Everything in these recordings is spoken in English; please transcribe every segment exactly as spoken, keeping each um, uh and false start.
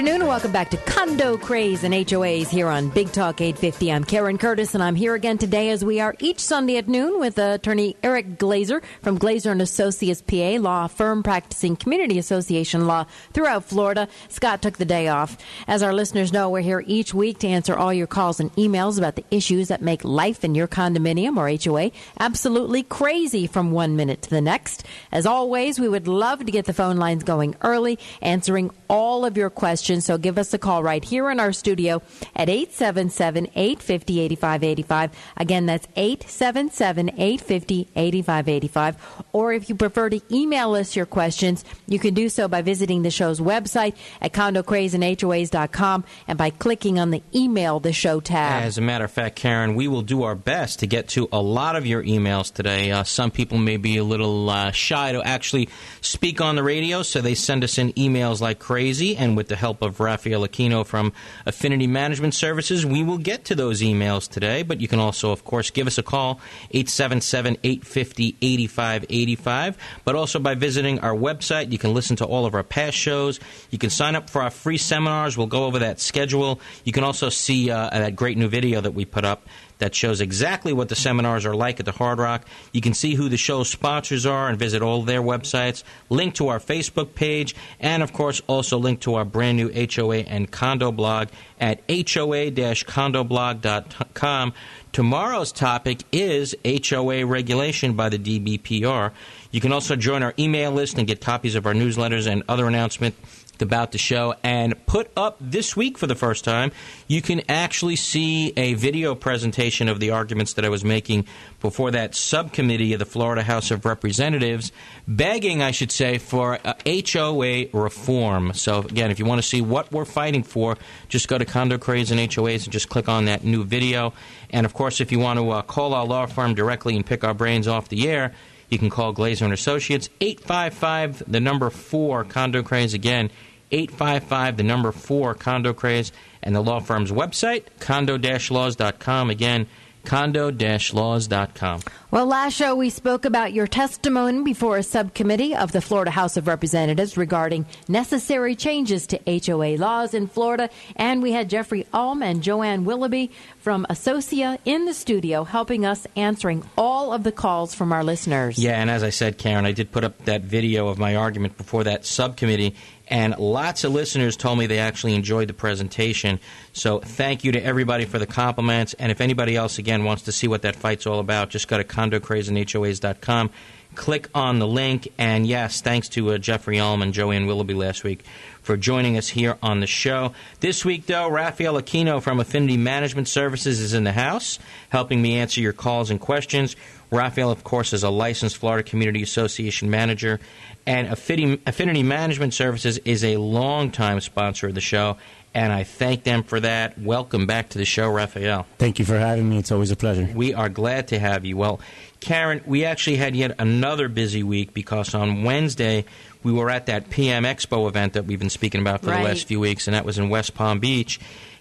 afternoon and welcome back to Condo Craze and H O As here on Big Talk eight fifty. I'm Karen Curtis and I'm here again today as we are each Sunday at noon with attorney Eric Glazer from Glazer and Associates P A, law firm practicing community association law throughout Florida. Scott took the day off. As our listeners know, we're here each week to answer all your calls and emails about the issues that make life in your condominium or H O A absolutely crazy from one minute to the next. As always, we would love to get the phone lines going early, answering all of your questions. So give us a call right here in our studio at eight seven seven, eight five zero, eight five eight five. Again, that's eight seven seven, eight five zero, eight five eight five. Or if you prefer to email us your questions, you can do so by visiting the show's website at condo craze and H O As dot com and by clicking on the Email the Show tab. As a matter of fact, Karen, we will do our best to get to a lot of your emails today. Uh, some people may be a little uh, shy to actually speak on the radio, so they send us in emails like crazy, and with the help of Rafael Aquino from Affinity Management Services, we will get to those emails today. But you can also, of course, give us a call, eight seven seven, eight five zero, eight five eight five. But also by visiting our website, you can listen to all of our past shows. You can sign up for our free seminars. We'll go over that schedule. You can also see uh, that great new video that we put up that shows exactly what the seminars are like at the Hard Rock. You can see who the show's sponsors are and visit all their websites, link to our Facebook page, and, of course, also link to our brand new H O A and condo blog at H O A dash condo blog dot com. Tomorrow's topic is H O A regulation by the D B P R. You can also join our email list and get copies of our newsletters and other announcements about the show. And put up this week for the first time, you can actually see a video presentation of the arguments that I was making before that subcommittee of the Florida House of Representatives, begging, I should say, for uh, H O A reform. So, again, if you want to see what we're fighting for, just go to Condo Craze and H O As and just click on that new video. And, of course, if you want to uh, call our law firm directly and pick our brains off the air, you can call Glazer and Associates, eight five five, the number four, Condo Craze. Again, eight five five, the number four, Condo Craze, and the law firm's website, condo dash laws dot com. Again, condo dash laws dot com. Well, last show we spoke about your testimony before a subcommittee of the Florida House of Representatives regarding necessary changes to H O A laws in Florida, and we had Jeffrey Ulm and Joanne Willoughby from Associa in the studio helping us answering all of the calls from our listeners. Yeah, and as I said, Karen, I did put up that video of my argument before that subcommittee, and lots of listeners told me they actually enjoyed the presentation. So thank you to everybody for the compliments. And if anybody else, again, wants to see what that fight's all about, just go to condo craze and H O As dot com. Click on the link. And, yes, thanks to uh, Jeffrey Ulm and Joanne Willoughby last week for joining us here on the show. This week, though, Rafael Aquino from Affinity Management Services is in the house, helping me answer your calls and questions. Rafael, of course, is a licensed Florida Community Association manager, and Affinity, Affinity Management Services is a longtime sponsor of the show, and I thank them for that. Welcome back to the show, Rafael. Thank you for having me. It's always a pleasure. We are glad to have you. Well, Karen, we actually had yet another busy week because on Wednesday we were at that P M Expo event that we've been speaking about for right. the last few weeks, and that was in West Palm Beach.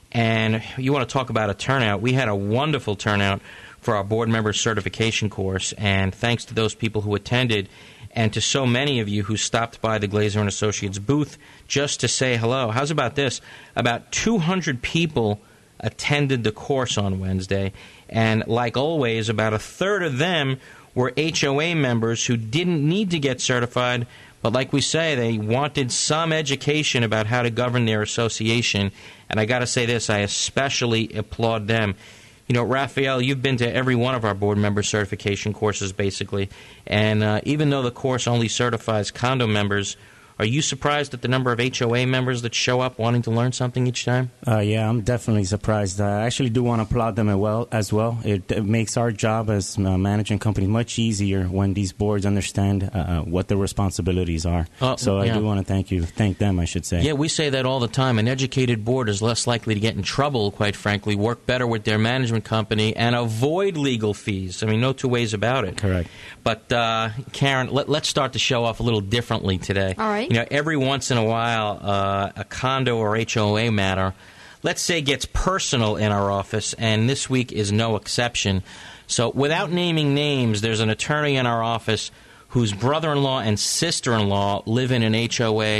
And you want to talk about a turnout. We had a wonderful turnout for our board member certification course, and thanks to those people who attended and to so many of you who stopped by the Glazer and Associates booth just to say hello. How's about this? About two hundred people attended the course on Wednesday, and like always, about a third of them were H O A members who didn't need to get certified, but like we say, they wanted some education about how to govern their association. And I got to say this, I especially applaud them. You know, Rafael, you've been to every one of our board member certification courses, basically. And uh, even though the course only certifies condo members, are you surprised at the number of H O A members that show up wanting to learn something each time? Uh, yeah, I'm definitely surprised. I actually do want to applaud them as well. As well. It, it makes our job as uh, managing company much easier when these boards understand uh, what their responsibilities are. Uh, so yeah. I do want to thank you, thank them, I should say. Yeah, we say that all the time. An educated board is less likely to get in trouble, quite frankly, work better with their management company, and avoid legal fees. I mean, no two ways about it. Correct. But, uh, Karen, let, let's start the show off a little differently today. All right. You know, every once in a while, uh, a condo or H O A matter, let's say, gets personal in our office, and this week is no exception. So without naming names, there's an attorney in our office whose brother-in-law and sister-in-law live in an H O A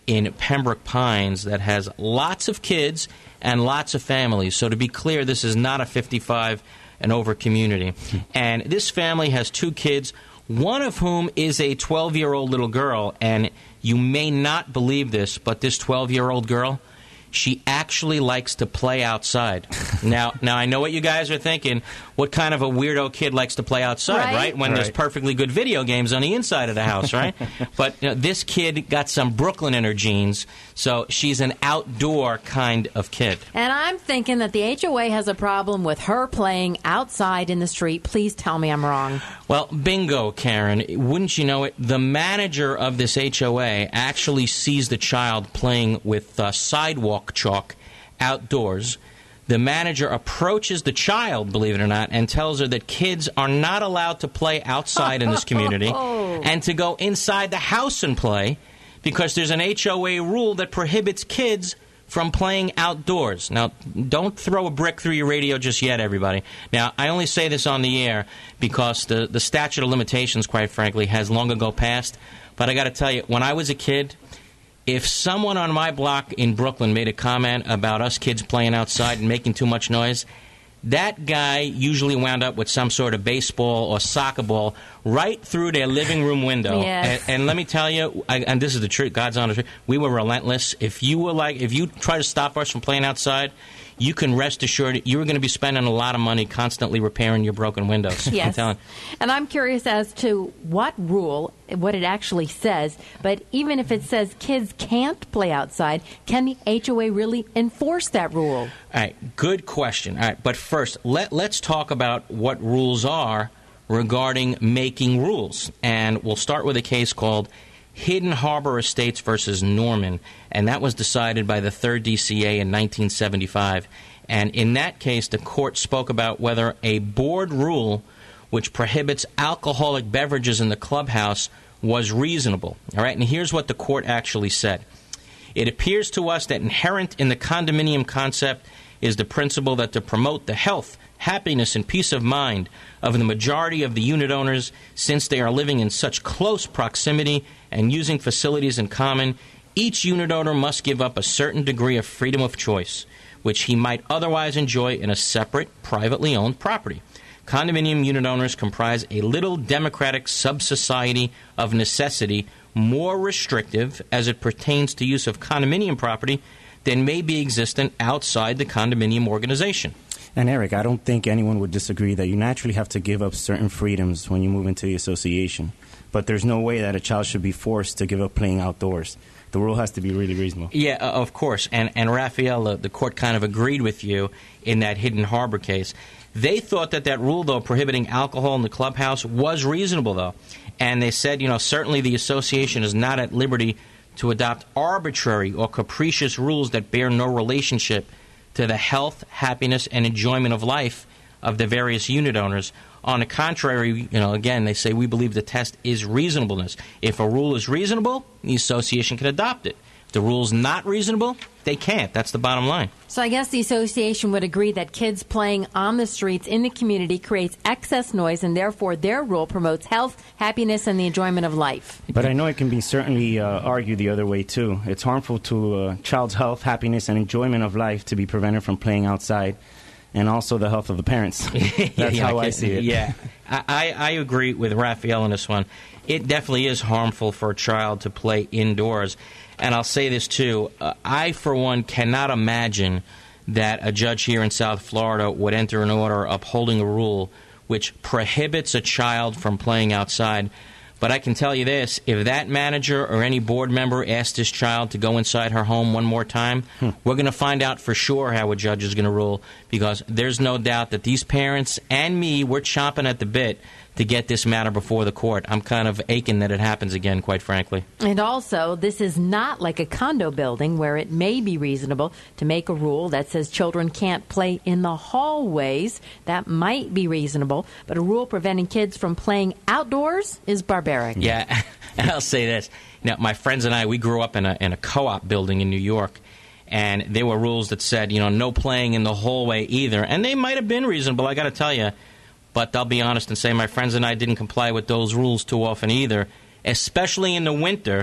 in Pembroke Pines that has lots of kids and lots of families. So to be clear, this is not a fifty-five and over community. And this family has two kids, one of whom is a twelve-year-old little girl. And you may not believe this, but this twelve-year-old girl, she actually likes to play outside. Now, now I know what you guys are thinking. What kind of a weirdo kid likes to play outside, right? right? When right. there's perfectly good video games on the inside of the house, right? But you know, this kid got some Brooklyn in her genes, so she's an outdoor kind of kid. And I'm thinking that the H O A has a problem with her playing outside in the street. Please tell me I'm wrong. Well, bingo, Karen. Wouldn't you know it? The manager of this H O A actually sees the child playing with uh, sidewalk chalk outdoors. The manager approaches the child, believe it or not, and tells her that kids are not allowed to play outside in this community and to go inside the house and play because there's an H O A rule that prohibits kids from playing outdoors. Now, don't throw a brick through your radio just yet, everybody. Now, I only say this on the air because the, the statute of limitations, quite frankly, has long ago passed. But I got to tell you, when I was a kid, if someone on my block in Brooklyn made a comment about us kids playing outside and making too much noise, that guy usually wound up with some sort of baseball or soccer ball right through their living room window. Yes. And, and let me tell you, I, and this is the truth, God's honest truth, we were relentless. If you were like, if you try to stop us from playing outside, you can rest assured you were going to be spending a lot of money constantly repairing your broken windows. Yes. I'm telling. And I'm curious as to what rule, what it actually says. But even if it says kids can't play outside, can the H O A really enforce that rule? All right, good question. All right, but first, let, let's talk about what rules are regarding making rules. And we'll start with a case called Hidden Harbor Estates versus Norman, and that was decided by the third D C A in nineteen seventy-five. And in that case, the court spoke about whether a board rule which prohibits alcoholic beverages in the clubhouse was reasonable. All right, and here's what the court actually said. It appears to us that inherent in the condominium concept is the principle that to promote the health, happiness, and peace of mind of the majority of the unit owners, since they are living in such close proximity and using facilities in common, each unit owner must give up a certain degree of freedom of choice, which he might otherwise enjoy in a separate, privately owned property. Condominium unit owners comprise a little democratic sub-society of necessity, more restrictive as it pertains to use of condominium property than may be existent outside the condominium organization. And Eric, I don't think anyone would disagree that you naturally have to give up certain freedoms when you move into the association. But there's no way that a child should be forced to give up playing outdoors. The rule has to be really reasonable. Yeah, uh, of course. And, and Raphael, uh, the court kind of agreed with you in that Hidden Harbor case. They thought that that rule, though, prohibiting alcohol in the clubhouse was reasonable, though. And they said, you know, certainly the association is not at liberty to adopt arbitrary or capricious rules that bear no relationship to the health, happiness, and enjoyment of life of the various unit owners. On the contrary, you know, again, they say we believe the test is reasonableness. If a rule is reasonable, the association can adopt it. If the rule's not reasonable, they can't. That's the bottom line. So I guess the association would agree that kids playing on the streets in the community creates excess noise, and therefore their rule promotes health, happiness, and the enjoyment of life. But I know it can be certainly uh, argued the other way, too. It's harmful to a uh, child's health, happiness, and enjoyment of life to be prevented from playing outside, and also the health of the parents. That's yeah, how I, I see it. Yeah, I, I agree with Raphael on this one. It definitely is harmful for a child to play indoors. And I'll say this, too. Uh, I, for one, cannot imagine that a judge here in South Florida would enter an order upholding a rule which prohibits a child from playing outside. But I can tell you this, if that manager or any board member asked this child to go inside her home one more time, hmm. we're going to find out for sure how a judge is going to rule, because there's no doubt that these parents and me, we're chomping at the bit to get this matter before the court. I'm kind of aching that it happens again, quite frankly. And also, this is not like a condo building where it may be reasonable to make a rule that says children can't play in the hallways. That might be reasonable, but a rule preventing kids from playing outdoors is barbaric. Yeah, and I'll say this. Now, my friends and I, we grew up in a, in a co-op building in New York, and there were rules that said, you know, no playing in the hallway either. And they might have been reasonable, I got to tell you. But I'll be honest and say my friends and I didn't comply with those rules too often either, especially in the winter.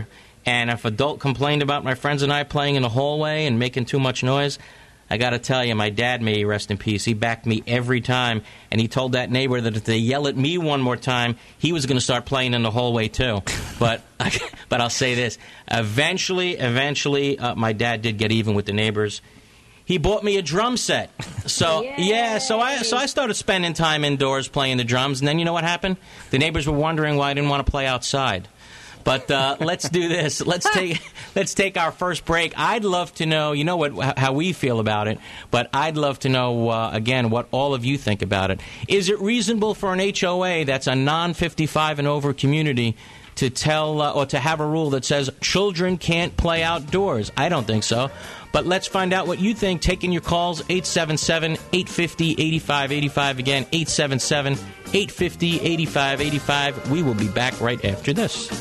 And if adult complained about my friends and I playing in the hallway and making too much noise, I got to tell you, my dad, may he rest in peace, he backed me every time, and he told that neighbor that if they yell at me one more time, he was going to start playing in the hallway too. But but I'll say this, eventually, eventually, uh, my dad did get even with the neighbors. He bought me a drum set. So, Yay. yeah, so I so I started spending time indoors playing the drums, and then you know what happened? The neighbors were wondering why I didn't want to play outside. But uh, let's do this. Let's take let's take our first break. I'd love to know, you know what, how we feel about it, but I'd love to know, uh, again, what all of you think about it. Is it reasonable for an H O A that's a non fifty-five and over community to tell uh, or to have a rule that says children can't play outdoors? I don't think so. But let's find out what you think. Taking your calls, eight seven seven, eight five zero, eight five eight five. Again, eight seven seven, eight five zero, eight five eight five. We will be back right after this.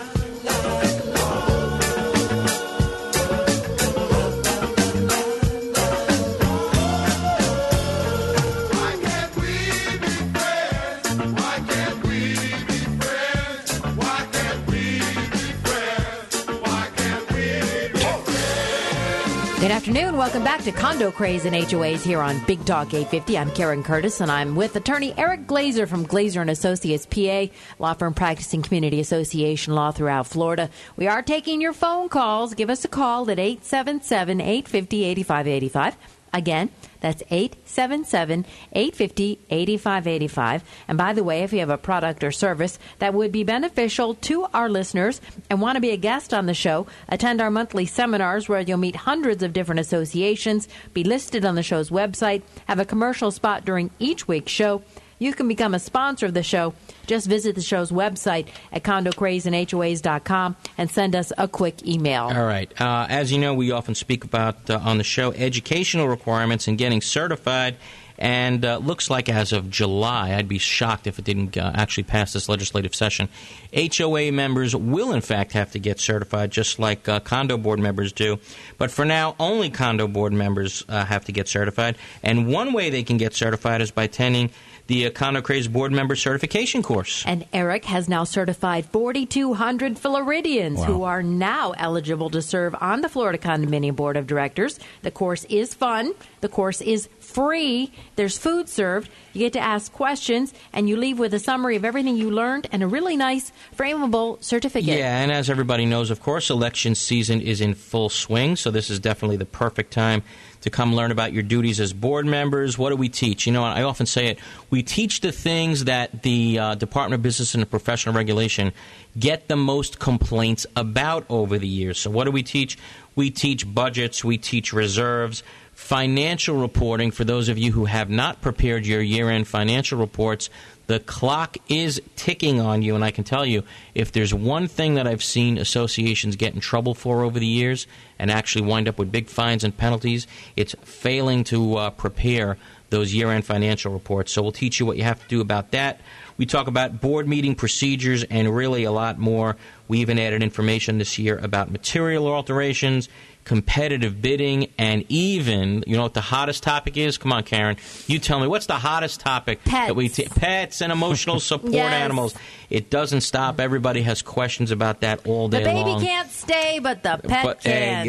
Good afternoon. Welcome back to Condo Craze and H O As here on Big Talk eight fifty. I'm Karen Curtis, and I'm with attorney Eric Glazer from Glazer and Associates P A, law firm practicing community association law throughout Florida. We are taking your phone calls. Give us a call at eight seven seven, eight five zero, eight five eight five. Again, that's eight seven seven, eight five zero, eight five eight five. And by the way, if you have a product or service that would be beneficial to our listeners and want to be a guest on the show, attend our monthly seminars where you'll meet hundreds of different associations, be listed on the show's website, have a commercial spot during each week's show. You can become a sponsor of the show. Just visit the show's website at condo craze and H O As dot com and send us a quick email. All right. Uh, as you know, we often speak about uh, on the show educational requirements and getting certified. And uh, looks like as of July, I'd be shocked if it didn't uh, actually pass this legislative session, H O A members will, in fact, have to get certified, just like uh, condo board members do. But for now, only condo board members uh, have to get certified. And one way they can get certified is by attending the uh, Condo Craze board member certification course. And Eric has now certified forty-two hundred Floridians wow. who are now eligible to serve on the Florida Condominium Board of Directors. The course is fun. The course is free. There's food served. You get to ask questions, and you leave with a summary of everything you learned and a really nice frameable certificate. Yeah, and as everybody knows, of course, election season is in full swing, so this is definitely the perfect time to come learn about your duties as board members. What do we teach? You know, I often say it. We teach the things that the uh, Department of Business and Professional Regulation get the most complaints about over the years. So what do we teach? We teach budgets. We teach reserves. Financial reporting, for those of you who have not prepared your year-end financial reports, the clock is ticking on you, and I can tell you, if there's one thing that I've seen associations get in trouble for over the years and actually wind up with big fines and penalties, it's failing to uh, prepare those year-end financial reports. So we'll teach you what you have to do about that. We talk about board meeting procedures and really a lot more. We even added information this year about material alterations, competitive bidding, and even, you know what the hottest topic is? Come on, Karen. You tell me. What's the hottest topic? Pets. That we t- pets and emotional support yes. animals. It doesn't stop. Everybody has questions about that all day long. The baby long. can't stay, but the pet but, can.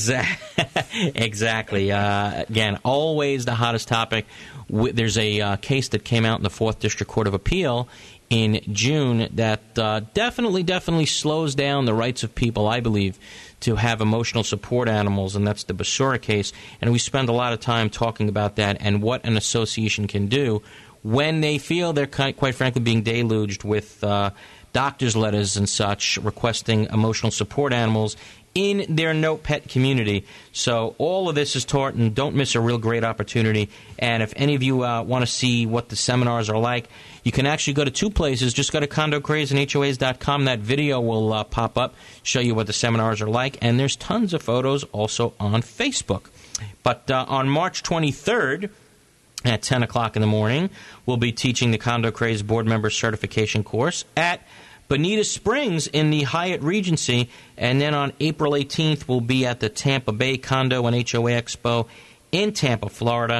Exa- exactly. Uh, again, always the hottest topic. There's a uh, case that came out in the Fourth District Court of Appeal in June that uh, definitely, definitely slows down the rights of people, I believe, to have emotional support animals, and that's the Basura case. And we spend a lot of time talking about that and what an association can do when they feel they're, quite frankly, being deluged with uh, doctor's letters and such requesting emotional support animals in their no pet community. So all of this is taught, and don't miss a real great opportunity. And if any of you uh, want to see what the seminars are like, you can actually go to two places. Just go to condo craze and H O As dot com. That video will uh, pop up, show you what the seminars are like. And there's tons of photos also on Facebook. But uh, on March twenty-third, at ten o'clock in the morning, we'll be teaching the Condo Craze Board Member Certification course at Bonita Springs in the Hyatt Regency. And then on April eighteenth, we'll be at the Tampa Bay Condo and H O A Expo in Tampa, Florida.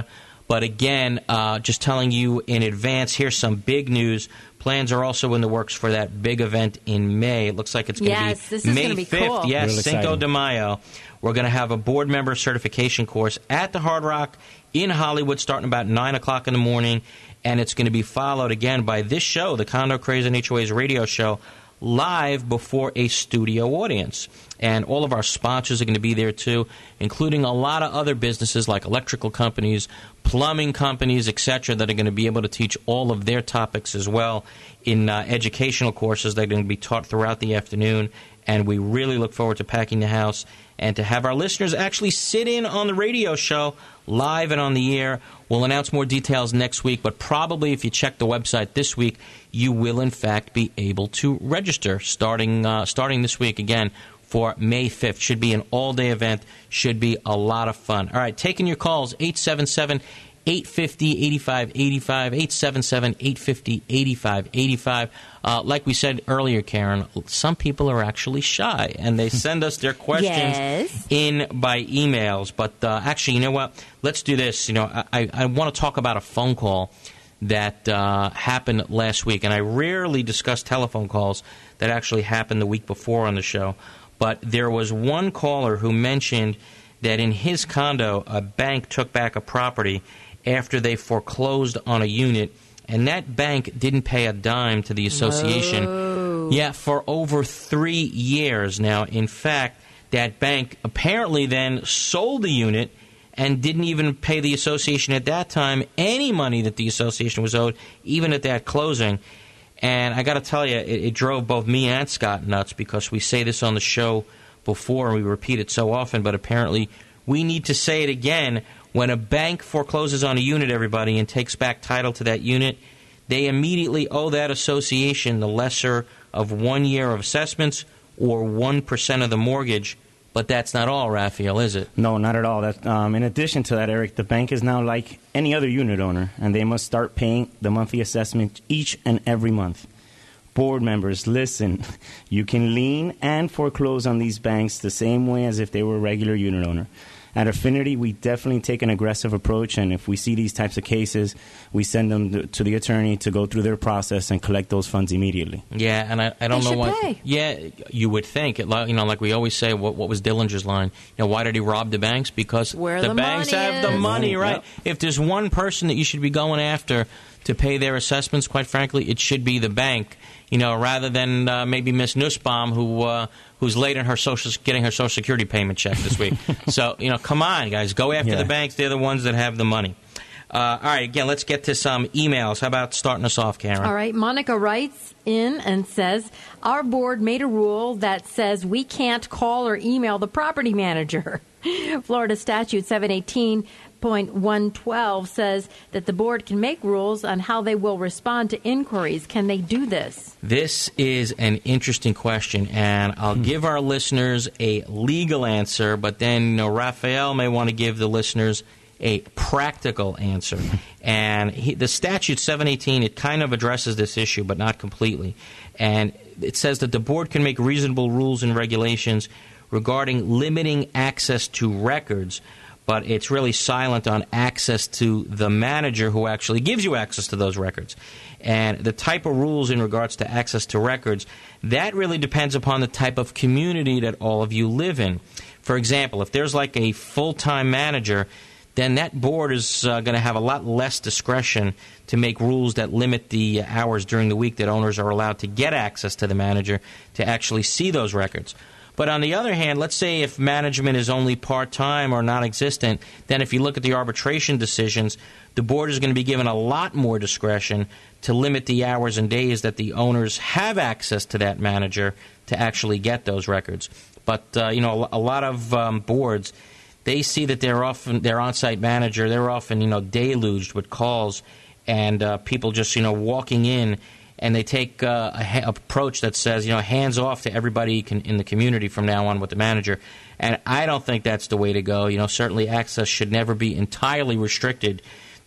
But again, uh, just telling you in advance, here's some big news. Plans are also in the works for that big event in May. It looks like it's going to yes, be this is May be fifth. Cool. Yes, Real Cinco exciting. de Mayo. We're going to have a board member certification course at the Hard Rock in Hollywood starting about nine o'clock in the morning. And it's going to be followed again by this show, the Condo Craze and H O A's radio show, live before a studio audience. And all of our sponsors are going to be there, too, including a lot of other businesses like electrical companies, plumbing companies, et cetera, that are going to be able to teach all of their topics as well in uh, educational courses that are going to be taught throughout the afternoon. And we really look forward to packing the house and to have our listeners actually sit in on the radio show live and on the air. We'll announce more details next week, but probably if you check the website this week, you will, in fact, be able to register starting uh, starting this week again for May fifth. Should be an all-day event. Should be a lot of fun. All right, taking your calls, eight seven seven, eight five zero, eight five eight five, eight seven seven, eight five zero, eight five eight five. Uh, like we said earlier, Karen, some people are actually shy, and they send us their questions yes. in by emails. But uh, actually, you know what? Let's do this. You know, I, I want to talk about a phone call that uh, happened last week, and I rarely discuss telephone calls that actually happened the week before on the show. But there was one caller who mentioned that in his condo, a bank took back a property after they foreclosed on a unit, and that bank didn't pay a dime to the association. Whoa. Yeah, for over three years now. In fact, that bank apparently then sold the unit and didn't even pay the association at that time any money that the association was owed, even at that closing. And I got to tell you, it, it drove both me and Scott nuts because we say this on the show before and we repeat it so often, but apparently we need to say it again. When a bank forecloses on a unit, everybody, and takes back title to that unit, they immediately owe that association the lesser of one year of assessments or one percent of the mortgage. But that's not all, Raphael, is it? No, not at all. That, um, in addition to that, Eric, the bank is now like any other unit owner, and they must start paying the monthly assessment each and every month. Board members, listen, you can lien and foreclose on these banks the same way as if they were a regular unit owner. At Affinity, we definitely take an aggressive approach, and if we see these types of cases, we send them to the attorney to go through their process and collect those funds immediately. Yeah, and I, I don't They know should why. pay. Yeah, you would think. It, you know, like we always say, what, what was Dillinger's line? You know, why did he rob the banks? Because Where the, the banks money have is. the money, right? Yep. If there's one person that you should be going after to pay their assessments, quite frankly, it should be the bank. You know, rather than uh, maybe Miss Nussbaum, who uh, who's late in her social, getting her Social Security payment check this week. So, you know, come on, guys, go after Yeah. the banks. They're the ones that have the money. Uh, all right, again, let's get to some emails. How about starting us off, Karen? All right. Monica writes in and says, our board made a rule that says we can't call or email the property manager. Florida statute seven eighteen point one twelve says that the board can make rules on how they will respond to inquiries. Can they do this? This is an interesting question, and I'll give our listeners a legal answer, but then, you know, Raphael may want to give the listeners a practical answer. And he, the statute seven eighteen, it kind of addresses this issue, but not completely. And it says that the board can make reasonable rules and regulations regarding limiting access to records, but it's really silent on access to the manager who actually gives you access to those records. And the type of rules in regards to access to records, that really depends upon the type of community that all of you live in. For example, if there's like a full-time manager, then that board is uh, going to have a lot less discretion to make rules that limit the hours during the week that owners are allowed to get access to the manager to actually see those records. But on the other hand, let's say if management is only part-time or non-existent, then if you look at the arbitration decisions, the board is going to be given a lot more discretion to limit the hours and days that the owners have access to that manager to actually get those records. But, uh, you know, a lot of um, boards, they see that they're often, their on-site manager, they're often, you know, deluged with calls and uh, people just, you know, walking in. And they take uh, a ha- approach that says, you know, hands off to everybody can, in the community from now on with the manager. And I don't think that's the way to go. You know, certainly access should never be entirely restricted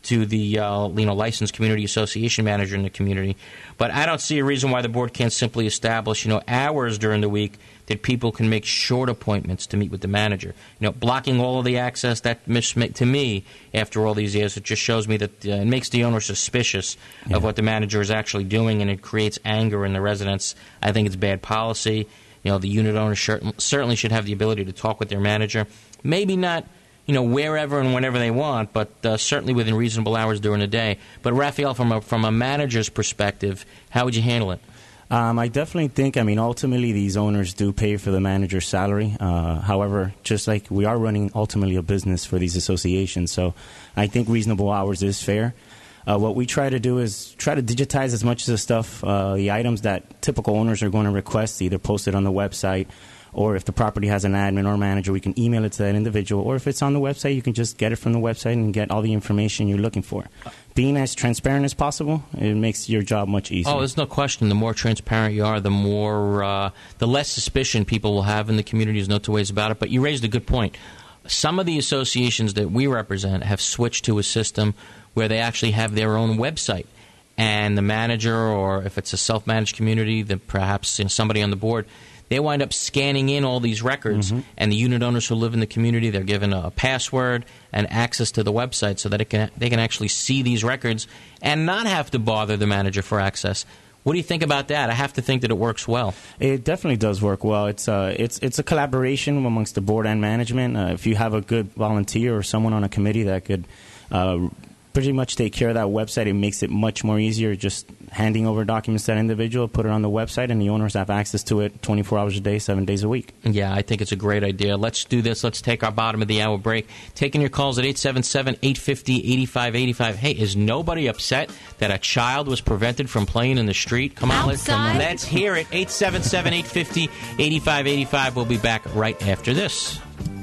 to the uh, you know licensed community association manager in the community. But I don't see a reason why the board can't simply establish you know hours during the week that people can make short appointments to meet with the manager. You know, blocking all of the access, that to me, after all these years, it just shows me that uh, it makes the owner suspicious yeah. of what the manager is actually doing, and it creates anger in the residents. I think it's bad policy. You know, the unit owner certainly should have the ability to talk with their manager. Maybe not, you know, wherever and whenever they want, but uh, certainly within reasonable hours during the day. But, Raphael, from a, from a manager's perspective, how would you handle it? Um, I definitely think, I mean, ultimately these owners do pay for the manager's salary. Uh, however, just like we are running ultimately a business for these associations, so I think reasonable hours is fair. Uh, what we try to do is try to digitize as much of the stuff, uh, the items that typical owners are going to request, either posted on the website, or if the property has an admin or manager, we can email it to that individual. Or if it's on the website, you can just get it from the website and get all the information you're looking for. Being as transparent as possible, it makes your job much easier. Oh, there's no question. The more transparent you are, the more, uh, the less suspicion people will have in the community. There's no two ways about it. But you raised a good point. Some of the associations that we represent have switched to a system where they actually have their own website. And the manager, or if it's a self-managed community, then perhaps you know, somebody on the board, they wind up scanning in all these records, mm-hmm. and the unit owners who live in the community, they're given a password and access to the website so that it can they can actually see these records and not have to bother the manager for access. What do you think about that? I have to think that it works well. It definitely does work well. It's uh, it's it's a collaboration amongst the board and management. Uh, if you have a good volunteer or someone on a committee that could uh, pretty much take care of that website, it makes it much more easier. Just handing over documents to that individual, put it on the website, and the owners have access to it twenty-four hours a day, seven days a week. Yeah, I think it's a great idea. Let's do this. Let's take our bottom of the hour break. Taking your calls at eight seven seven, eight five zero, eight five eight five. Hey, is nobody upset that a child was prevented from playing in the street? Come on, let's, come on. Let's hear it. eight seven seven, eight five zero, eight five eight five. We'll be back right after this.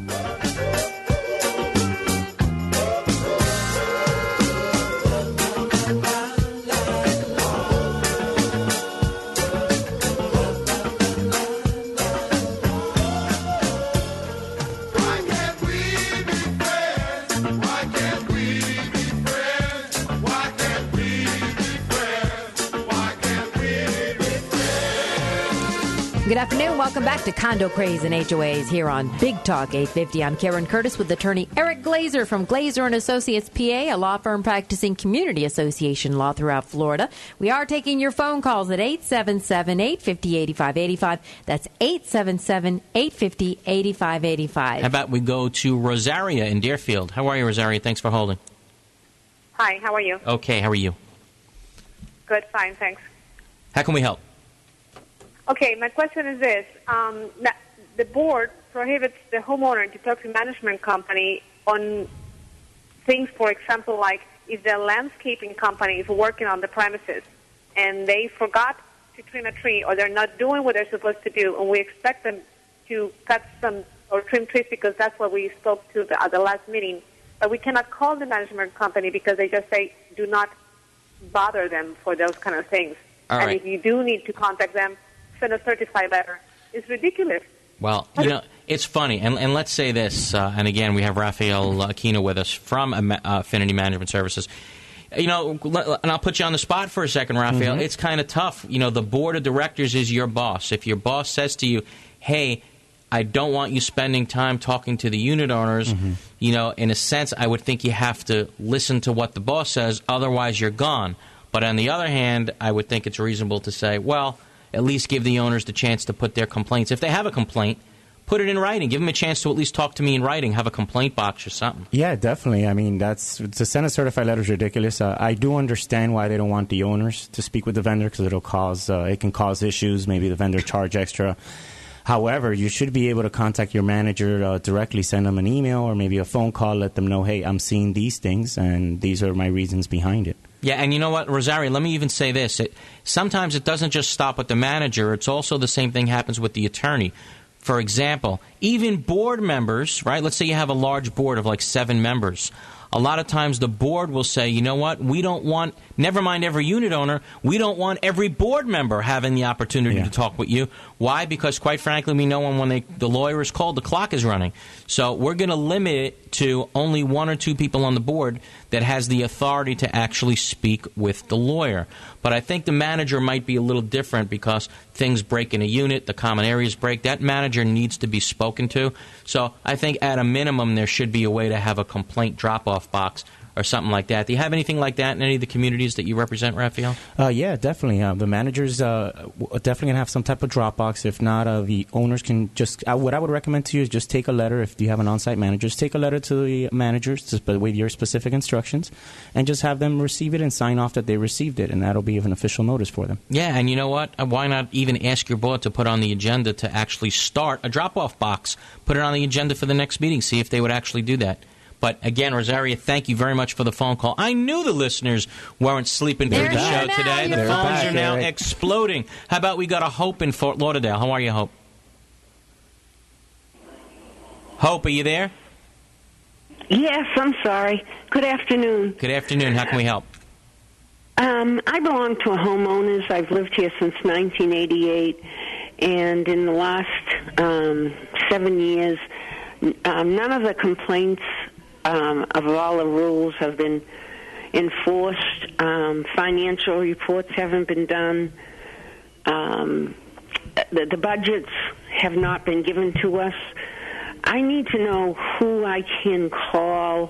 Good afternoon. Welcome back to Condo Craze and H O As here on Big Talk eight fifty. I'm Karen Curtis with attorney Eric Glazer from Glazer and Associates P A, a law firm practicing community association law throughout Florida. We are taking your phone calls at eight seven seven, eight five zero, eight five eight five. That's eight seven seven, eight five zero, eight five eight five. How about we go to Rosaria in Deerfield? How are you, Rosaria? Thanks for holding. Hi, how are you? Okay, how are you? Good, fine, thanks. How can we help? Okay, my question is this. Um, the board prohibits the homeowner to talk to management company on things, for example, like if the landscaping company is working on the premises and they forgot to trim a tree or they're not doing what they're supposed to do, and we expect them to cut some or trim trees because that's what we spoke to the, at the last meeting. But we cannot call the management company because they just say do not bother them for those kind of things. All and right. if you do need to contact them, send a certified letter. It's ridiculous. Well, you know, it's funny. And, and let's say this, uh, and again, we have Raphael Aquino with us from uh, Affinity Management Services. You know, and I'll put you on the spot for a second, Raphael. Mm-hmm. It's kind of tough. You know, the board of directors is your boss. If your boss says to you, hey, I don't want you spending time talking to the unit owners, mm-hmm. you know, in a sense, I would think you have to listen to what the boss says, otherwise you're gone. But on the other hand, I would think it's reasonable to say, well, at least give the owners the chance to put their complaints. If they have a complaint, put it in writing. Give them a chance to at least talk to me in writing. Have a complaint box or something. Yeah, definitely. I mean, that's to send a certified letter is ridiculous. Uh, I do understand why they don't want the owners to speak with the vendor because it'll cause uh, it can cause issues. Maybe the vendor charge extra. However, you should be able to contact your manager uh, directly, send them an email or maybe a phone call, let them know, hey, I'm seeing these things and these are my reasons behind it. Yeah, and you know what, Rosario, let me even say this. It, sometimes it doesn't just stop with the manager. It's also the same thing happens with the attorney. For example, even board members, right? Let's say you have a large board of like seven members. a lot of times the board will say, you know what, we don't want, never mind every unit owner, we don't want every board member having the opportunity yeah. to talk with you. Why? Because, quite frankly, we know when, when they, the lawyer is called, the clock is running. So we're going to limit it to only one or two people on the board that has the authority to actually speak with the lawyer. But I think the manager might be a little different because things break in a unit, the common areas break. That manager needs to be spoken to. So I think at a minimum there should be a way to have a complaint drop-off box or something like that. Do you have anything like that in any of the communities that you represent, Raphael? Uh, yeah, definitely. Uh, the managers uh, definitely going to have some type of drop box. If not, uh, the owners can just, uh, what I would recommend to you is just take a letter. If you have an on-site manager, just take a letter to the managers to, with your specific instructions and just have them receive it and sign off that they received it, and that'll be an official notice for them. Yeah, and you know what? Why not even ask your board to put on the agenda to actually start a drop-off box? Put it on the agenda for the next meeting. See if they would actually do that. But again, Rosaria, thank you very much for the phone call. I knew the listeners weren't sleeping through the show now. today. The You're phones back, are now Eric. exploding. How about we got a Hope in Fort Lauderdale? How are you, Hope? Hope, are you there? Yes, I'm sorry. Good afternoon. Good afternoon. How can we help? Um, I belong to a homeowners. I've lived here since nineteen eighty-eight, and in the last um, seven years, um, none of the complaints um, of all the rules have been enforced. Um, financial reports haven't been done. Um, the, the budgets have not been given to us. I need to know who I can call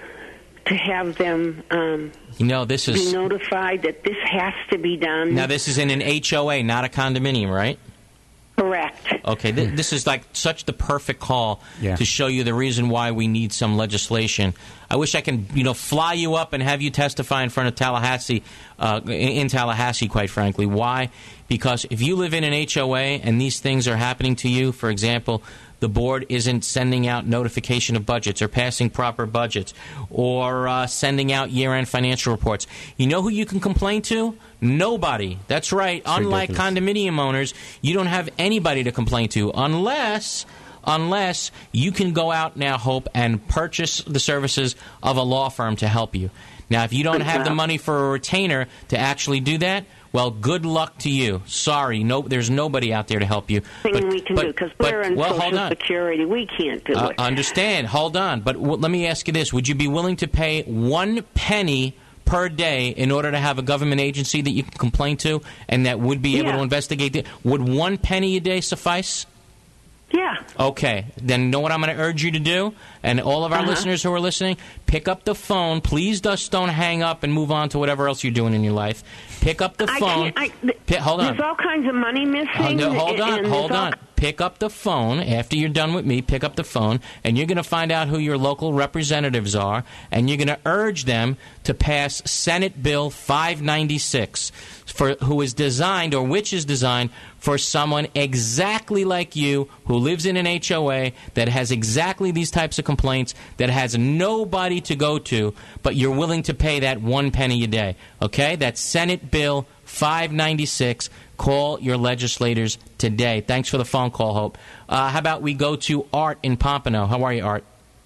to have them um, you know, this is, be notified that this has to be done. Now, this is in an H O A, not a condominium, right? Correct. Okay, th- this is like such the perfect call yeah. to show you the reason why we need some legislation. I wish I can, you know, fly you up and have you testify in front of Tallahassee, uh, in Tallahassee, quite frankly. Why? Because if you live in an H O A and these things are happening to you, for example, the board isn't sending out notification of budgets or passing proper budgets or uh, sending out year-end financial reports. You know who you can complain to? Nobody. That's right. It's Unlike ridiculous. condominium owners, you don't have anybody to complain to unless... Unless you can go out now, Hope, and purchase the services of a law firm to help you. Now, if you don't have the money for a retainer to actually do that, well, good luck to you. Sorry, no, there's nobody out there to help you. Thing But, we can but, do because but, we're in well, hold Social on. Security. We can't do Uh, it. understand. Hold on. But w- let me ask you this. Would you be willing to pay one penny per day in order to have a government agency that you can complain to and that would be able Yeah. to investigate it? Would one penny a day suffice? Yeah. Okay, then you know what I'm going to urge you to do? And all of our Uh-huh. listeners who are listening, pick up the phone. Please just don't hang up and move on to whatever else you're doing in your life. Pick up the I phone. can't, I, th- Pi- hold on. There's all kinds of money missing. Oh, no, hold and- on, and hold there's all- on. Pick up the phone after you're done with me. Pick up the phone, and you're going to find out who your local representatives are, and you're going to urge them to pass Senate Bill five ninety-six, for who is designed, or which is designed for someone exactly like you who lives in an H O A that has exactly these types of complaints, that has nobody to go to, but you're willing to pay that one penny a day. Okay, that's Senate Bill five ninety-six. Call your legislators today. Thanks for the phone call, Hope. Uh, how about we go to Art in Pompano? How are you, Art?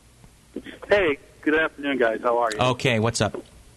Hey, good afternoon, guys. How are you? Okay, what's up?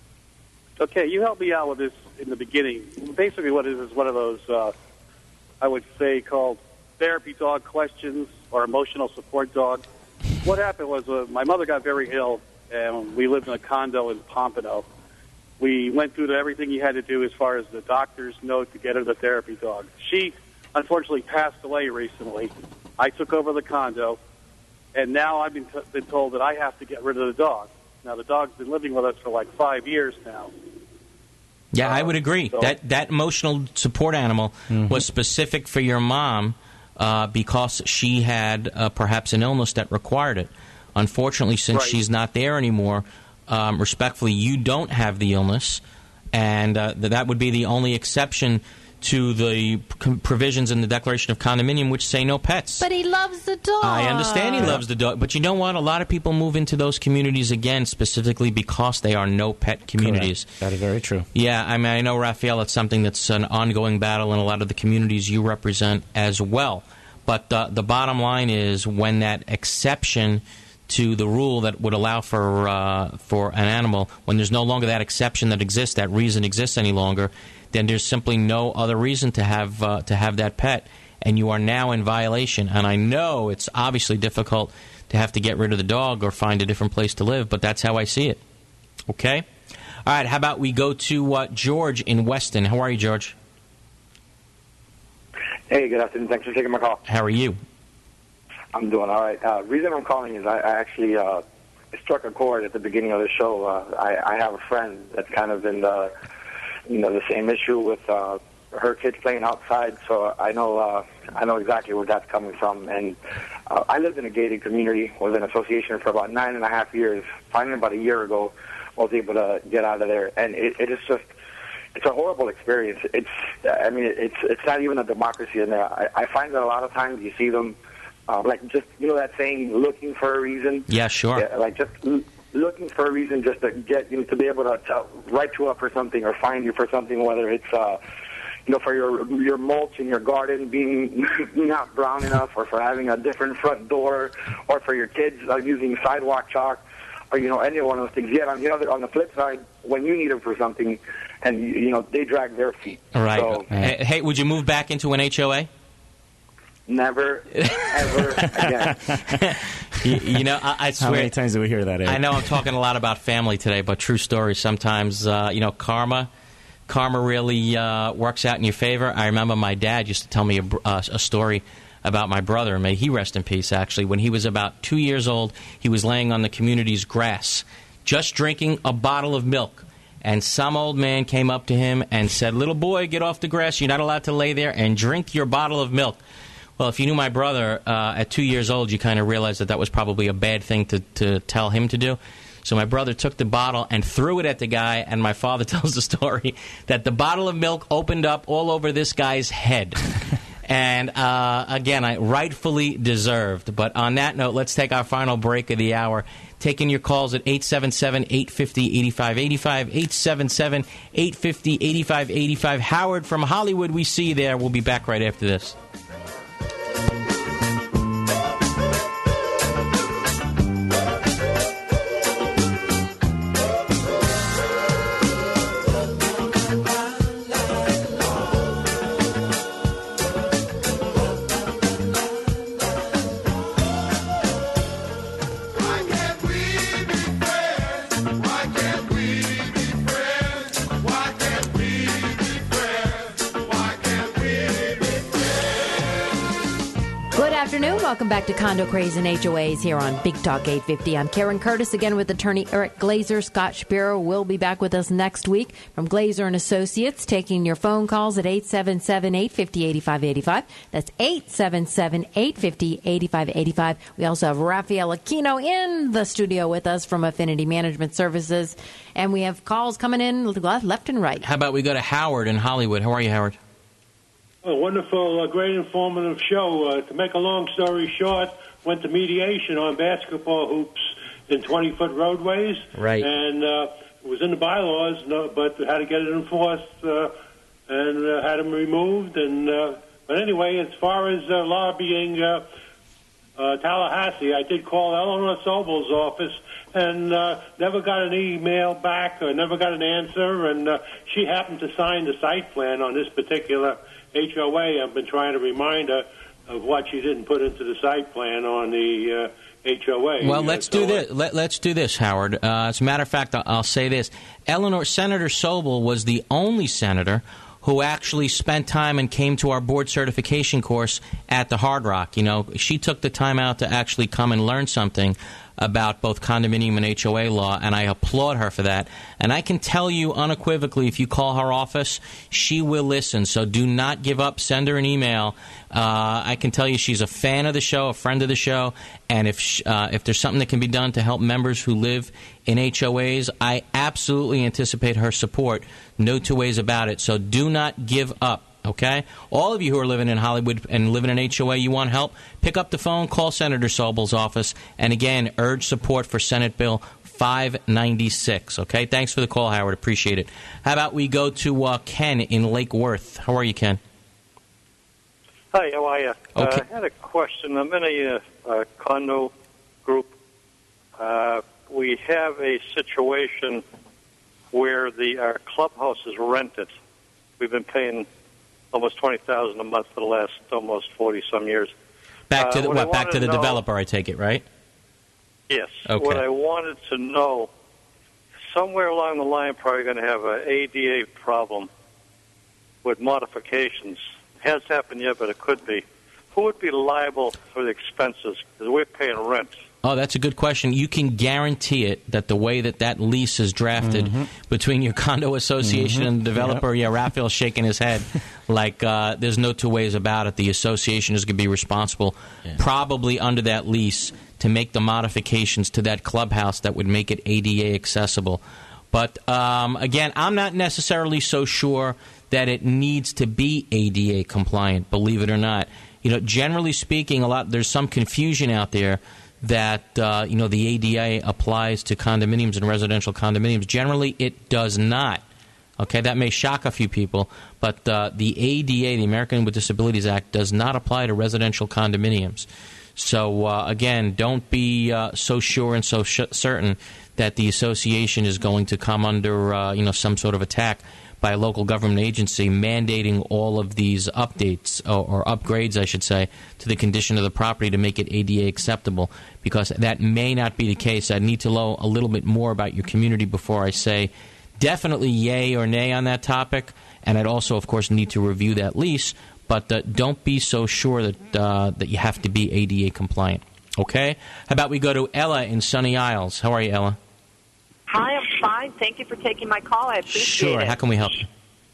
Okay, you helped me out with this in the beginning. Basically, what it is is one of those, uh, I would say, called therapy dog questions or emotional support dog. What happened was uh, my mother got very ill, and we lived in a condo in Pompano. We went through the, everything you had to do as far as the doctor's note to get her the therapy dog. She, unfortunately, passed away recently. I took over the condo, and now I've been, t- been told that I have to get rid of the dog. Now, the dog's been living with us for like five years now. Yeah, I would agree. so- that that emotional support animal Mm-hmm. was specific for your mom uh, because she had uh, perhaps an illness that required it. Unfortunately, since Right. she's not there anymore, um, respectfully, you don't have the illness, and uh, th- that would be the only exception to the p- provisions in the Declaration of Condominium, which say no pets. But he loves the dog. I understand he loves the dog, but you know what? A lot of people move into those communities again specifically because they are no pet communities. Correct. That is very true. Yeah, I mean, I know, Raphael, it's something that's an ongoing battle in a lot of the communities you represent as well. But uh, the bottom line is when that exception to the rule that would allow for uh, for an animal, when there's no longer that exception that exists, that reason exists any longer, then there's simply no other reason to have uh, to have that pet, and you are now in violation. And I know it's obviously difficult to have to get rid of the dog or find a different place to live, but that's how I see it. Okay? All right, how about we go to uh, George in Weston. How are you, George? Hey, good afternoon. Thanks for taking my call. How are you? I'm doing all right. Uh, reason I'm calling is I, I actually uh, struck a chord at the beginning of the show. Uh, I, I have a friend that's kind of in the, you know, the same issue with uh, her kids playing outside. So I know uh, I know exactly where that's coming from. And uh, I lived in a gated community with an association for about nine and a half years. Finally, about a year ago, I was able to get out of there, and it, it is just. It's a horrible experience. It's, I mean, it's it's not even a democracy in there. I, I find that a lot of times you see them, uh, like just, you know that saying, looking for a reason? Yeah, sure. Yeah, like just l- looking for a reason just to get, you know, to be able to, to write you up for something or find you for something, whether it's, uh, you know, for your your mulch in your garden being not brown enough, or for having a different front door, or for your kids uh, using sidewalk chalk, or, you know, any one of those things. Yet on the other, on the flip side, when you need them for something, and, you know, they drag their feet. All right. So, hey, hey, would you move back into an H O A? Never, ever again. you, you know, I, I swear. How many times do we hear that, Ed? I know I'm talking a lot about family today, but true story. Sometimes, uh, you know, karma, karma really uh, works out in your favor. I remember my dad used to tell me a, uh, a story about my brother. May he rest in peace, actually. When he was about two years old, he was laying on the community's grass, just drinking a bottle of milk. And some old man came up to him and said, "Little boy, get off the grass. You're not allowed to lay there and drink your bottle of milk." Well, if you knew my brother uh, at two years old, you kind of realized that that was probably a bad thing to, to tell him to do. So my brother took the bottle and threw it at the guy, and my father tells the story that the bottle of milk opened up all over this guy's head. And, uh, again, I rightfully deserved. But on that note, let's take our final break of the hour. Taking your calls at eight seven seven, eight five zero, eight five eight five, eight seven seven, eight five zero, eight five eight five. Howard from Hollywood, we see you there. We'll be back right after this. Welcome back to Condo Craze and H O As here on Big Talk eight fifty. I'm Karen Curtis, again with attorney Eric Glazer. Scott Shapiro will be back with us next week from Glazer and Associates, taking your phone calls at eight seven seven, eight five zero, eight five eight five. That's eight seven seven, eight five zero, eight five eight five. We also have Rafael Aquino in the studio with us from Affinity Management Services, and we have calls coming in left and right. How about we go to Howard in Hollywood? How are you, Howard? A wonderful, uh, great informative show. Uh, to make a long story short, went to mediation on basketball hoops in twenty-foot roadways. Right. And uh, it was in the bylaws, no, but had to get it enforced uh, and uh, had them removed. And uh, But anyway, as far as uh, lobbying uh, uh, Tallahassee, I did call Eleanor Sobel's office and uh, never got an email back or never got an answer. And uh, she happened to sign the site plan on this particular H O A. I've been trying to remind her of what she didn't put into the site plan on the uh, H O A. Well, let's do this. Let, let's do this, Howard. Uh, as a matter of fact, I'll, I'll say this: Eleanor, Senator Sobel was the only senator who actually spent time and came to our board certification course at the Hard Rock. You know, she took the time out to actually come and learn something about both condominium and H O A law, and I applaud her for that. And I can tell you unequivocally, if you call her office, she will listen. So do not give up. Send her an email. Uh, I can tell you she's a fan of the show, a friend of the show, and if sh- uh, if there's something that can be done to help members who live in H O As, I absolutely anticipate her support. No two ways about it. So do not give up. Okay? All of you who are living in Hollywood and living in H O A, you want help, pick up the phone, call Senator Sobel's office, and again, urge support for Senate Bill five ninety-six. Okay? Thanks for the call, Howard. Appreciate it. How about we go to uh, Ken in Lake Worth? How are you, Ken? Hi, how are you? Okay. Uh, I had a question. I'm in a uh, uh, condo group, uh, we have a situation where the our clubhouse is rented. We've been paying almost twenty thousand dollars a month for the last almost forty some years. Back to the, uh, what? what back to the know, developer, I take it, right? Yes. Okay. What I wanted to know, somewhere along the line, probably going to have an A D A problem with modifications. It hasn't happened yet, but it could be. Who would be liable for the expenses? Because we're paying rent. Oh, that's a good question. You can guarantee it that the way that that lease is drafted mm-hmm. between your condo association mm-hmm. and the developer, yep. yeah, Raphael's shaking his head like uh, there's no two ways about it. The association is going to be responsible, yeah. probably under that lease, to make the modifications to that clubhouse that would make it A D A accessible. But, um, again, I'm not necessarily so sure that it needs to be A D A compliant, believe it or not. You know, generally speaking, a lot there's some confusion out there that, uh, you know, the A D A applies to condominiums and residential condominiums. Generally, it does not. Okay, that may shock a few people, but uh, the A D A, the American with Disabilities Act, does not apply to residential condominiums. So, uh, again, don't be uh, so sure and so sh- certain that the association is going to come under, uh, you know, some sort of attack by a local government agency mandating all of these updates or, or upgrades, I should say, to the condition of the property to make it A D A acceptable, because that may not be the case. I need to know a little bit more about your community before I say definitely yay or nay on that topic, and I'd also, of course, need to review that lease, but uh, don't be so sure that uh, that you have to be A D A compliant. Okay? How about we go to Ella in Sunny Isles? How are you, Ella? Hi, I'm fine. Thank you for taking my call. I appreciate sure. it. Sure. How can we help you?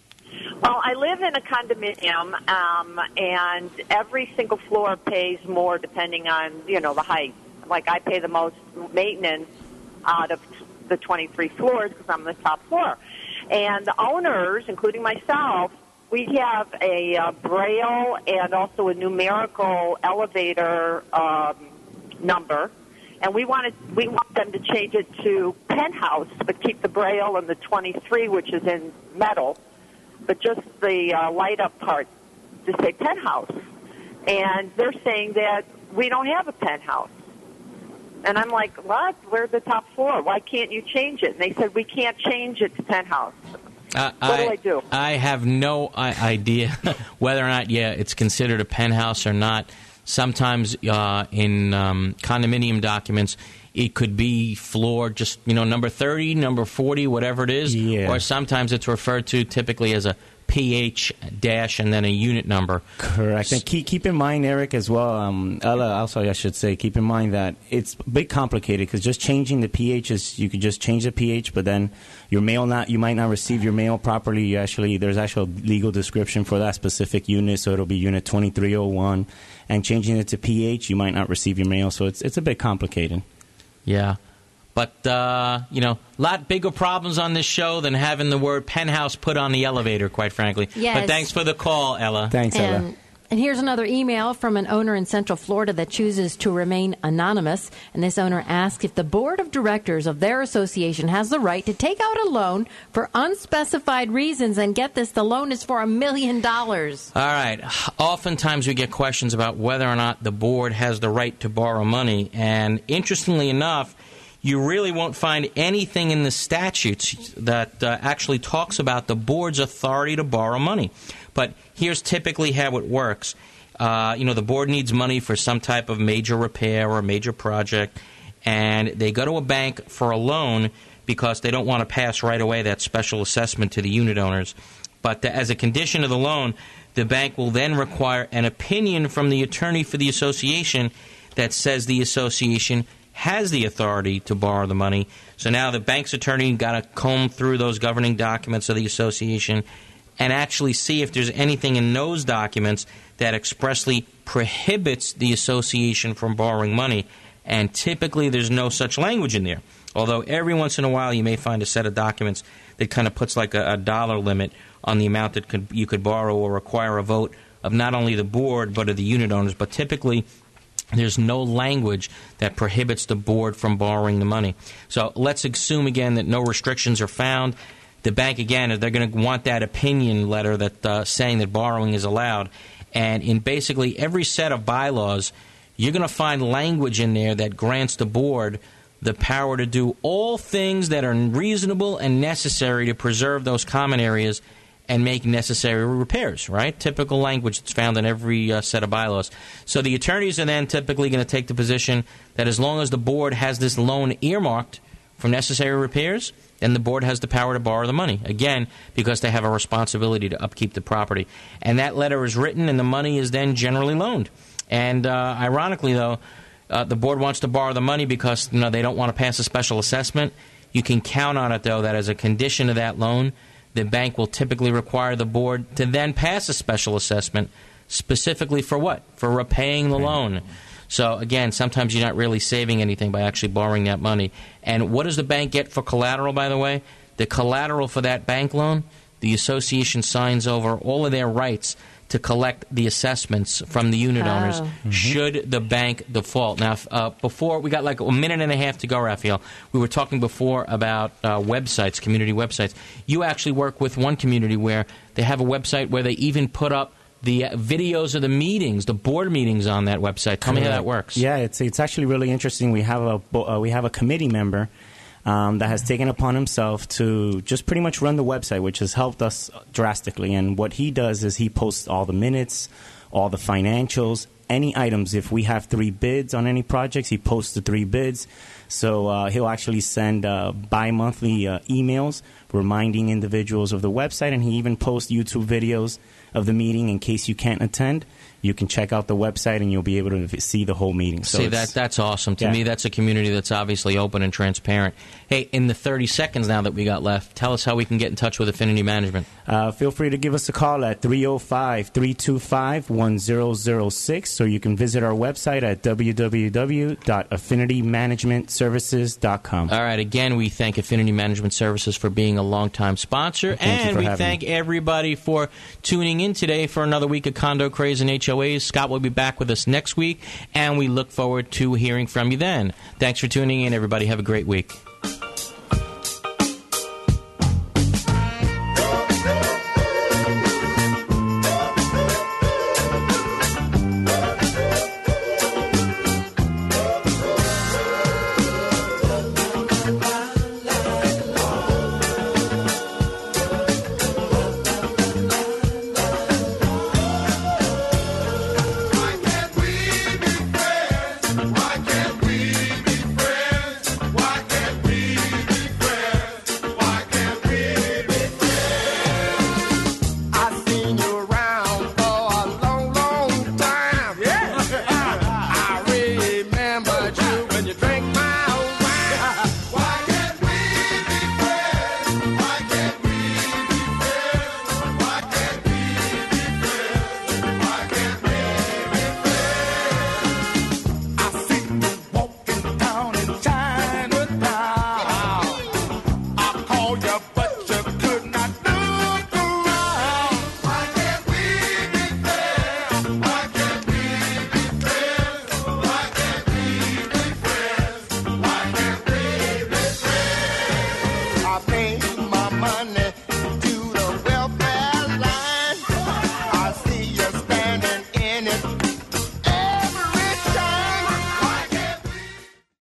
Well, I live in a condominium, um, and every single floor pays more depending on, you know, the height. Like, I pay the most maintenance out of the twenty-three floors because I'm the top floor. And the owners, including myself, we have a uh, braille and also a numerical elevator um, number. And we wanted, we want them to change it to penthouse, but keep the braille and the twenty-three, which is in metal, but just the uh, light-up part to say penthouse. And they're saying that we don't have a penthouse. And I'm like, what? We're the top floor. Why can't you change it? And they said, we can't change it to penthouse. Uh, what I, do I do? I have no idea whether or not, yeah, it's considered a penthouse or not. Sometimes uh, in um, condominium documents, it could be floor just, you know, number thirty, number forty, whatever it is. Yeah. Or sometimes it's referred to typically as a P H dash and then a unit number. Correct. And keep, keep in mind, Eric, as well, um, Ella, also I should say, keep in mind that it's a bit complicated because just changing the pH is, you could just change the pH, but then your mail not, you might not receive your mail properly. You actually, there's actual legal description for that specific unit, so it'll be unit twenty-three oh one. And changing it to pH, you might not receive your mail, so it's it's a bit complicated. Yeah. But, uh, you know, a lot bigger problems on this show than having the word penthouse put on the elevator, quite frankly. Yes. But thanks for the call, Ella. Thanks, and, Ella. And here's another email from an owner in Central Florida that chooses to remain anonymous. And this owner asks if the board of directors of their association has the right to take out a loan for unspecified reasons. And get this, the loan is for a million dollars. All right. Oftentimes we get questions about whether or not the board has the right to borrow money. And interestingly enough, you really won't find anything in the statutes that uh, actually talks about the board's authority to borrow money. But here's typically how it works. Uh, you know, the board needs money for some type of major repair or major project, and they go to a bank for a loan because they don't want to pass right away that special assessment to the unit owners. But as a condition of the loan, the bank will then require an opinion from the attorney for the association that says the association has the authority to borrow the money. So now the bank's attorney got to comb through those governing documents of the association and actually see if there's anything in those documents that expressly prohibits the association from borrowing money. And typically there's no such language in there. Although every once in a while you may find a set of documents that kind of puts like a, a dollar limit on the amount that could, you could borrow or require a vote of not only the board but of the unit owners. But typically there's no language that prohibits the board from borrowing the money. So let's assume again that no restrictions are found. The bank, again, they're going to want that opinion letter that uh, saying that borrowing is allowed. And in basically every set of bylaws, you're going to find language in there that grants the board the power to do all things that are reasonable and necessary to preserve those common areas and make necessary repairs, right? Typical language that's found in every uh, set of bylaws. So the attorneys are then typically going to take the position that as long as the board has this loan earmarked for necessary repairs, then the board has the power to borrow the money, again, because they have a responsibility to upkeep the property. And that letter is written, and the money is then generally loaned. And uh, ironically, though, uh, the board wants to borrow the money because you know they don't want to pass a special assessment. You can count on it, though, that as a condition of that loan, the bank will typically require the board to then pass a special assessment specifically for what? For repaying the loan. So, again, sometimes you're not really saving anything by actually borrowing that money. And what does the bank get for collateral, by the way? The collateral for that bank loan, the association signs over all of their rights to collect the assessments from the unit Oh. owners Mm-hmm. should the bank default. Now, uh, before, we got like a minute and a half to go, Raphael. We were talking before about uh, websites, community websites. You actually work with one community where they have a website where they even put up the uh, videos of the meetings, the board meetings on that website. Tell me how that works. Yeah, it's it's actually really interesting. We have a bo- uh, we have a committee member um, that has taken upon himself to just pretty much run the website, which has helped us drastically. And what he does is he posts all the minutes, all the financials, any items. If we have three bids on any projects, he posts the three bids. So uh, he'll actually send uh, bi-monthly uh, emails reminding individuals of the website, and he even posts YouTube videos of the meeting in case you can't attend. You can check out the website and you'll be able to see the whole meeting. So See, that that's awesome. To yeah. me, that's a community that's obviously open and transparent. Hey, in the thirty seconds now that we got left, tell us how we can get in touch with Affinity Management. Uh, feel free to give us a call at three oh five, three two five, one oh oh six, or you can visit our website at w w w dot affinity management services dot com. All right, again, we thank Affinity Management Services for being a longtime sponsor, Thank you and for we having thank me. everybody for tuning in today for another week of Condo Craze and H O As. Scott will be back with us next week, and we look forward to hearing from you then. Thanks for tuning in, everybody. Have a great week. In it.